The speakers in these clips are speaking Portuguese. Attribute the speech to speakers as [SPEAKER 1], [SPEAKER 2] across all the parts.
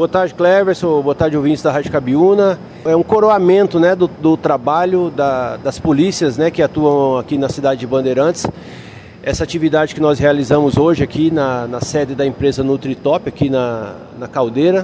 [SPEAKER 1] Boa tarde, Cleverson. Boa tarde, ouvintes da Rádio Cabiúna. É um coroamento, né, do trabalho das polícias, né, que atuam aqui na cidade de Bandeirantes. Essa atividade que nós realizamos hoje aqui na sede da empresa Nutritop, aqui na Caldeira.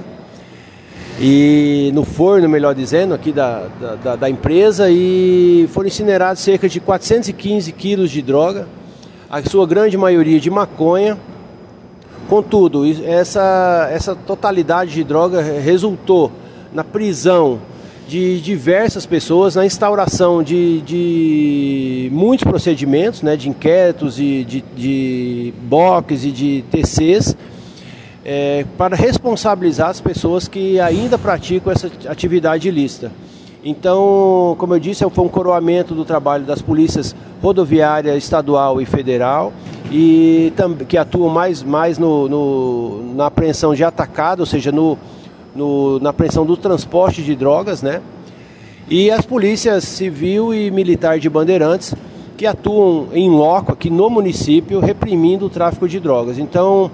[SPEAKER 1] E no forno, melhor dizendo, aqui da empresa. E foram incinerados cerca de 415 quilos de droga, a sua grande maioria de maconha. Contudo, essa totalidade de droga resultou na prisão de diversas pessoas, na instauração de muitos procedimentos, né, de inquéritos, de BOCs e de TCs, para responsabilizar as pessoas que ainda praticam essa atividade ilícita. Então, como eu disse, foi um coroamento do trabalho das polícias rodoviária, estadual e federal, e que atuam mais na apreensão de atacado, ou seja, na apreensão do transporte de drogas, né? E as polícias civil e militar de Bandeirantes, que atuam em loco aqui no município, reprimindo o tráfico de drogas. Então,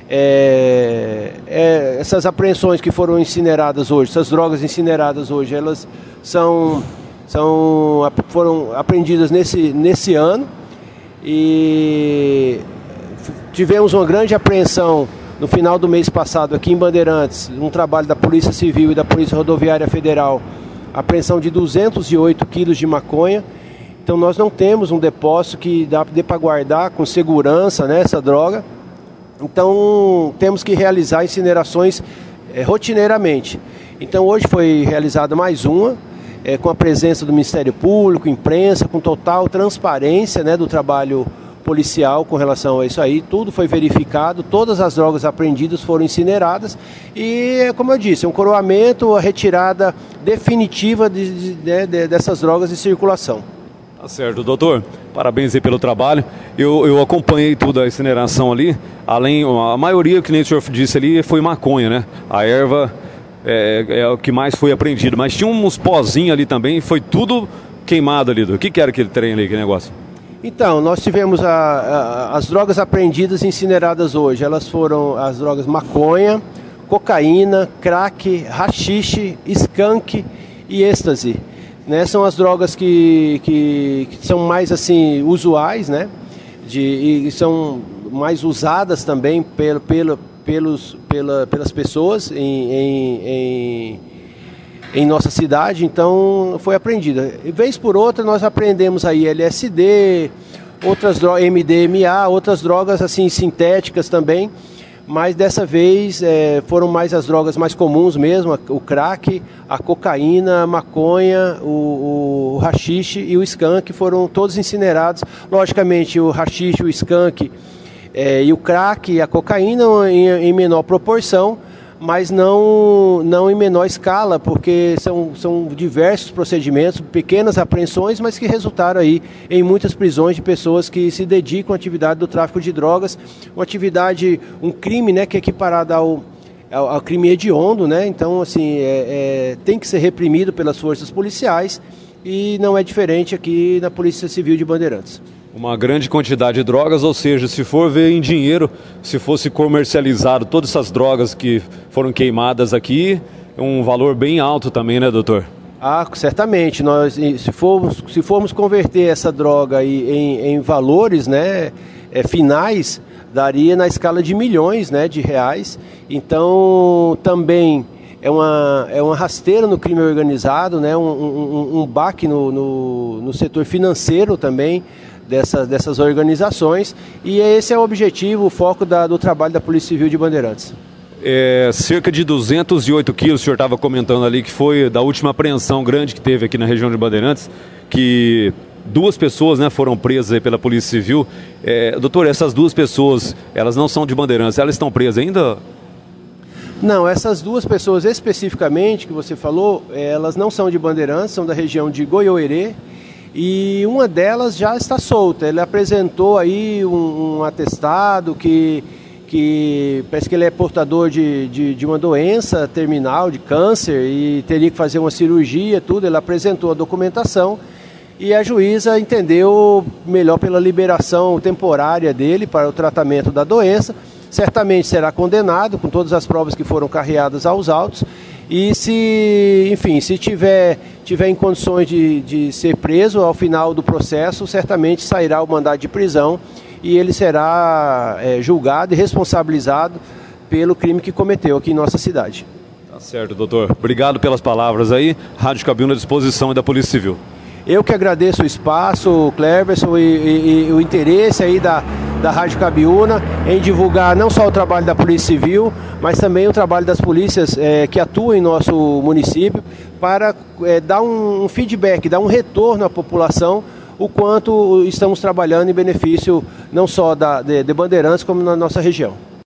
[SPEAKER 1] essas apreensões que foram incineradas hoje, essas drogas incineradas hoje, elas foram apreendidas nesse ano, e tivemos uma grande apreensão no final do mês passado aqui em Bandeirantes, um trabalho da Polícia Civil e da Polícia Rodoviária Federal, apreensão de 208 quilos de maconha. Então nós não temos um depósito que dê para guardar com segurança, né, essa droga. Então temos que realizar incinerações rotineiramente. Então hoje foi realizada mais uma, com a presença do Ministério Público, imprensa, com total transparência, né, do trabalho policial com relação a isso aí. Tudo foi verificado, todas as drogas apreendidas foram incineradas e, como eu disse, um coroamento, a retirada definitiva dessas drogas de circulação.
[SPEAKER 2] Tá certo, doutor. Parabéns aí pelo trabalho. Eu acompanhei toda a incineração ali. A maioria, que nem o senhor disse ali, foi maconha, né? A erva é o que mais foi apreendido. Mas tinha uns pozinhos ali também, foi tudo queimado ali. O que era aquele trem ali, que negócio?
[SPEAKER 1] Então, nós tivemos as drogas apreendidas e incineradas hoje. Elas foram as drogas maconha, cocaína, crack, haxixe, skunk e êxtase. Né, são as drogas que são mais assim usuais, né, e são mais usadas também pelas pessoas em nossa cidade. Então foi apreendida. E vez por outra nós apreendemos aí LSD, outras drogas, MDMA, outras drogas assim sintéticas também. Mas dessa vez foram mais as drogas mais comuns mesmo, o crack, a cocaína, a maconha, o haxixe e o skunk foram todos incinerados. Logicamente o haxixe, o skunk e o crack e a cocaína em menor proporção, mas não em menor escala, porque são diversos procedimentos, pequenas apreensões, mas que resultaram aí em muitas prisões de pessoas que se dedicam à atividade do tráfico de drogas, um crime, né, que é equiparado ao crime hediondo, né? Então, assim, tem que ser reprimido pelas forças policiais e não é diferente aqui na Polícia Civil de Bandeirantes.
[SPEAKER 2] Uma grande quantidade de drogas, ou seja, se for ver em dinheiro, se fosse comercializado todas essas drogas que foram queimadas aqui, é um valor bem alto também, né, doutor?
[SPEAKER 1] Ah, certamente. Nós, se formos converter essa droga em valores, né, finais, daria na escala de milhões, né, de reais. Então, também é uma rasteira no crime organizado, né, um baque no setor financeiro também, dessas organizações, e esse é o objetivo, o foco do trabalho da Polícia Civil de Bandeirantes.
[SPEAKER 2] Cerca de 208 quilos, o senhor estava comentando ali, que foi da última apreensão grande que teve aqui na região de Bandeirantes, que 2 pessoas, né, foram presas aí pela Polícia Civil. Doutor, essas 2 pessoas, elas não são de Bandeirantes, elas estão presas ainda?
[SPEAKER 1] Não, essas 2 pessoas especificamente que você falou, elas não são de Bandeirantes, são da região de Goiôerê, e uma delas já está solta. Ele apresentou aí um atestado que parece que ele é portador de uma doença terminal, de câncer, e teria que fazer uma cirurgia, tudo. Ele apresentou a documentação e a juíza entendeu melhor pela liberação temporária dele para o tratamento da doença, certamente será condenado com todas as provas que foram carreadas aos autos e se tiver em condições de ser preso ao final do processo, certamente sairá o mandado de prisão e ele será julgado e responsabilizado pelo crime que cometeu aqui em nossa cidade.
[SPEAKER 2] Tá certo, doutor. Obrigado pelas palavras aí. Rádio Cabiúna à disposição da Polícia Civil.
[SPEAKER 1] Eu que agradeço o espaço, o Cleverson, e o interesse aí da Rádio Cabiúna em divulgar não só o trabalho da Polícia Civil, mas também o trabalho das polícias que atuam em nosso município para dar um feedback, dar um retorno à população o quanto estamos trabalhando em benefício não só de Bandeirantes, como na nossa região.